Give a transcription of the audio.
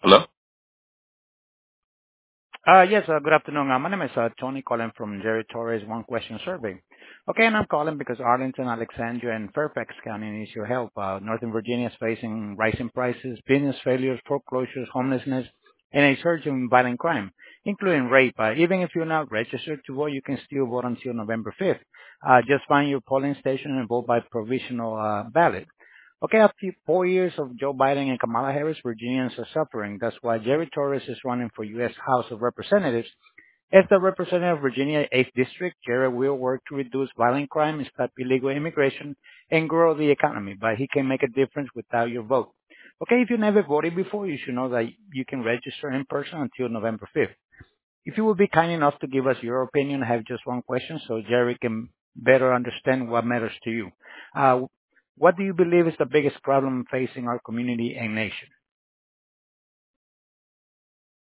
Hello? Yes, good afternoon. My name is Tony calling from Jerry Torres One Question Survey. Okay, and I'm calling because Arlington, Alexandria, and Fairfax County needs your help. Northern Virginia is facing rising prices, business failures, foreclosures, homelessness, and a surge in violent crime, including rape. Even if you're not registered to vote, you can still vote until November 5th. Just find your polling station and vote by provisional ballot. Okay, after 4 years of Joe Biden and Kamala Harris, Virginians are suffering. That's why Jerry Torres is running for U.S. House of Representatives. As the representative of Virginia 8th District, Jerry will work to reduce violent crime, stop illegal immigration, and grow the economy, but he can make a difference without your vote. Okay, if you never voted before, you should know that you can register in person until November 5th. If you will be kind enough to give us your opinion, I have just one question so Jerry can better understand what matters to you. Uh, what do you believe is the biggest problem facing our community and nation?